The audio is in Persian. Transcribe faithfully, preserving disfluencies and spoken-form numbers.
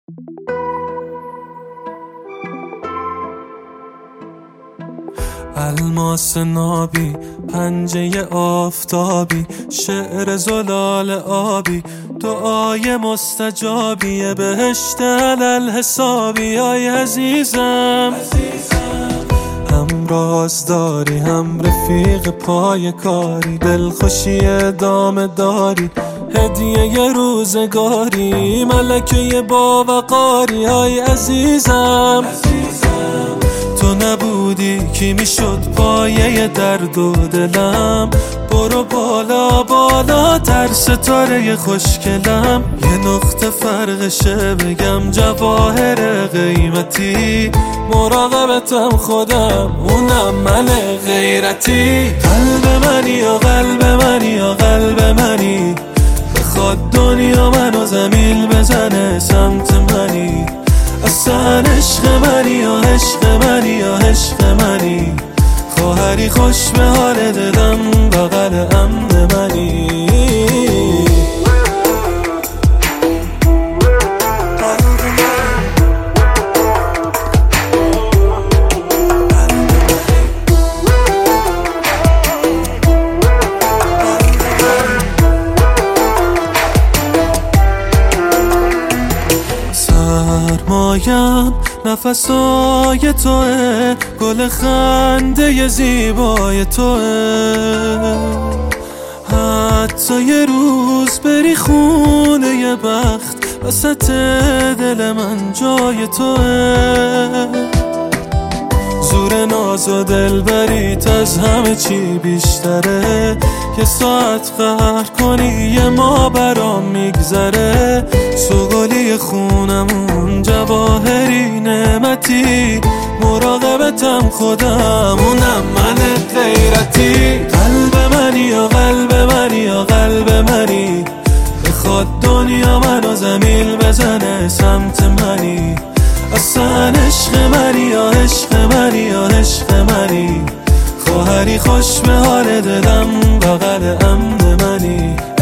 الماس نابی، پنجه آفتابی، شعر زلال آبی، دعای مستجابی، بهشت علل حسابی. آی عزیزم هم رازداری، هم رفیق پای کاری، دلخوشی ادامه داری، هدیه روزگاری، ملکه باوقاری. آی عزیزم تو نبودی کی میشد پایه درد و دلم. برو بالا بالا تر ستاره خوشگلم، یه نقطه فرقشه بگم جواهر قیمتی، مراقبتم خودم اونم من غیرتی. قلب منی یا قلب منی یا قلب منی، بخواد دنیا منو زمین بزنه سمت منی. اصلا عشق منی یا عشق منی یا عشق منی، خواهری خوش به حال دلم بغل امن منی. سرمایم نفسای توه، گل خنده زیبای توه، حتی یه روز بری خونه یه بخت وسط دل من جای توه. زور ناز و دلبریت از همه چی بیشتره، یه ساعت قهر کنی یه ما برام میگذره. سوگلی خونمون جواهری نعمتی، مراقبتم خودم اونم من غیرتی. قلب منی یا قلب منی یا قلب منی، بخواد دنیا منو زمین بزنه سمت منی. اصلا عشق منی یا عشق منی یا عشق منی، خواهری خوش به حال دلم بغل امن منی.